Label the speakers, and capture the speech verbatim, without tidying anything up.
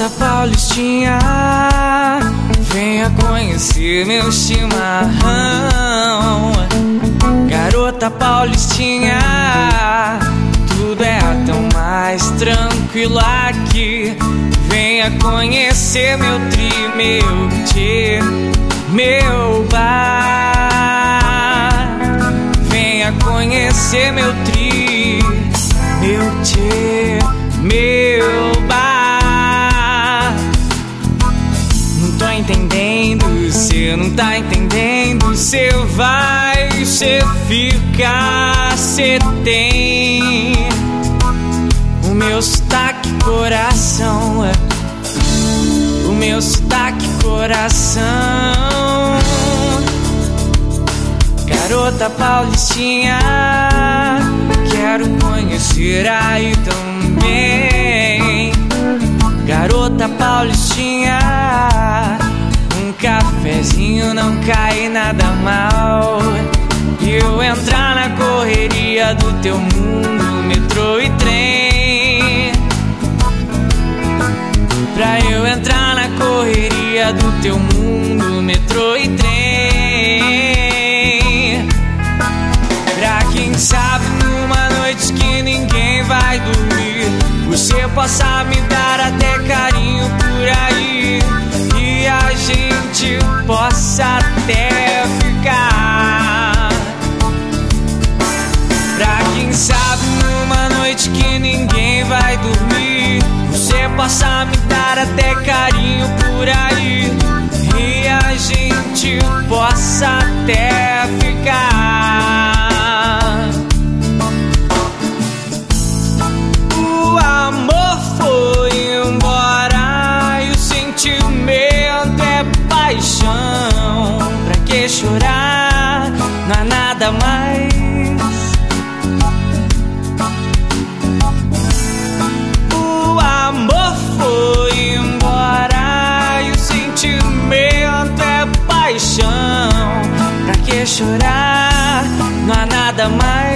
Speaker 1: Garota paulistinha, venha conhecer meu chimarrão. Garota paulistinha, tudo é tão mais tranquilo aqui. Venha conhecer meu tri, meu tchê, meu bar. Venha conhecer meu tri, meu tchê, meu bar. Não tô entendendo, cê não tá entendendo. Cê vai, cê fica, cê tem o meu sotaque coração, o meu sotaque coração. Garota paulistinha, quero conhecer aí também. Garota paulistinha, um cafezinho não cai nada mal. E eu entrar na correria do teu mundo, metrô e trem. Pra eu entrar na correria do teu mundo, metrô e trem. Pra quem sabe numa noite que ninguém vai dormir, você possa me dar até carinho por aí, e a gente possa até ficar. Pra quem sabe numa noite que ninguém vai dormir, você possa me dar até carinho por aí, e a gente possa até ficar. O amor foi embora e o sentimento é paixão. Pra que chorar? Não há nada mais. O amor foi embora e o sentimento é paixão. Pra que chorar? Não há nada mais.